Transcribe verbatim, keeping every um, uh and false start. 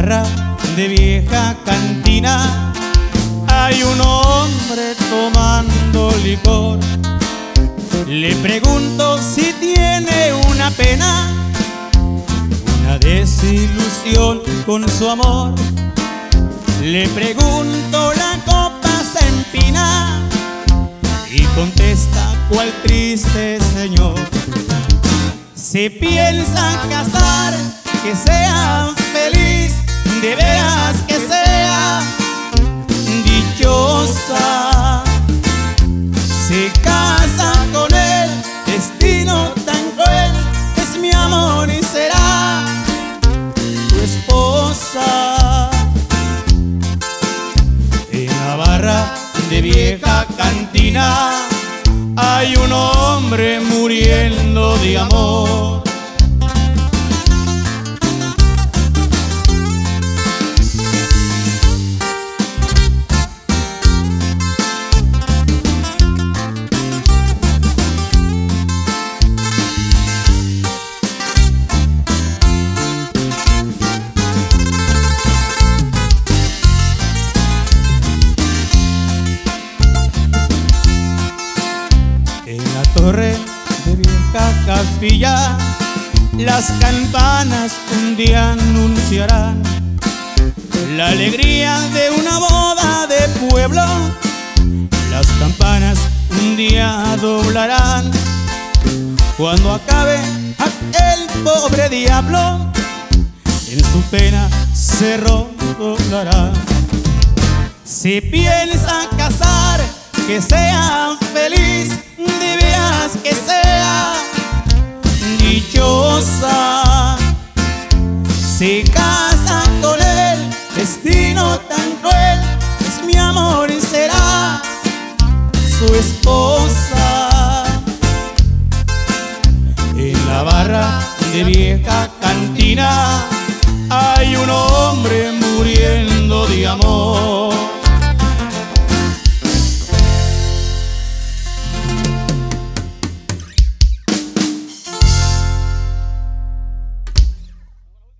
barra de vieja cantina hay un hombre tomando licor. Le pregunto si tiene una pena, una desilusión con su amor. Le pregunto, la copa se empina, y contesta cual triste señor. Si piensa casar, que sea feliz, de veras que sea dichosa. Se casa con el destino tan cruel, es mi amor y será tu esposa. En la barra de vieja cantina hay un hombre muriendo de amor. Torre de vieja capilla, las campanas un día anunciarán la alegría de una boda de pueblo. Las campanas un día doblarán cuando acabe aquel pobre diablo, en su pena se rodará. Si piensa casar, que sea feliz, de veras que sea dichosa. Se casa con el destino tan cruel, es mi amor y será su esposa. En la barra de vieja cantina hay un hombre muriendo de amor.